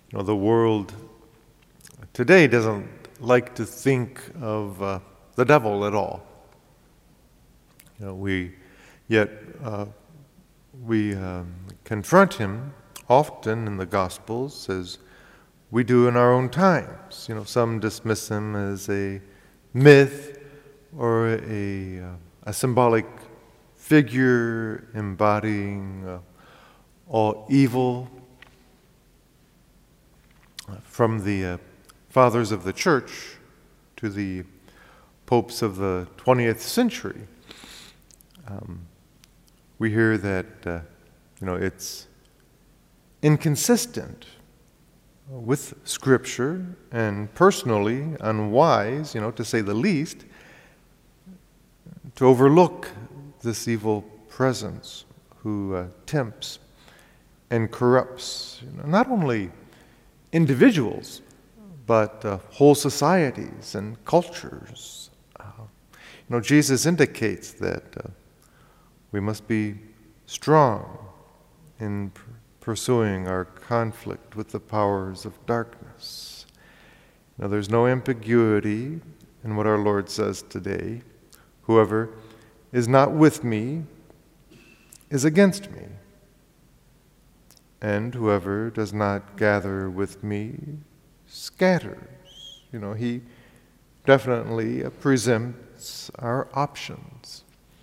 The world today doesn't like to think of the devil at all. We confront him often in the Gospels as we do in our own times. Some dismiss him as a myth or a symbolic figure embodying all evil. From the fathers of the church to the popes of the 20th century, we hear that it's inconsistent with Scripture and personally unwise, to say the least, to overlook this evil presence who tempts and corrupts not only individuals but whole societies and cultures. Jesus indicates that we must be strong in pursuing our conflict with the powers of darkness. There's no ambiguity in what our Lord says today. Whoever is not with me is against me, and whoever does not gather with me scatters. He definitely presents our options.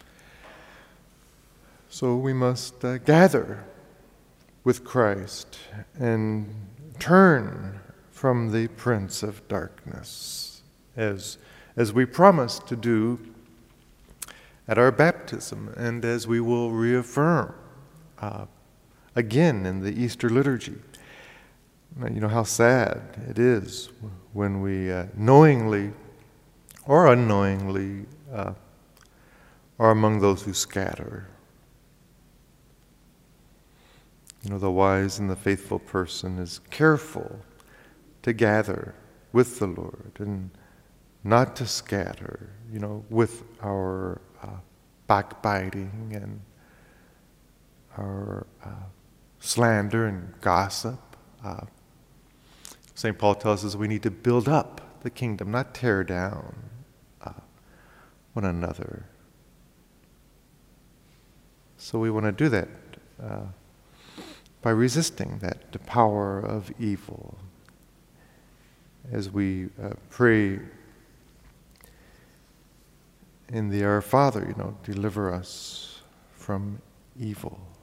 So we must gather with Christ and turn from the prince of darkness, as we promised to do at our baptism, and as we will reaffirm again in the Easter liturgy. How sad it is when we knowingly or unknowingly are among those who scatter. The wise and the faithful person is careful to gather with the Lord and not to scatter, with our backbiting and our slander and gossip. St. Paul tells us we need to build up the kingdom, not tear down one another. So we want to do that by resisting the power of evil. As we pray in the Our Father, deliver us from evil.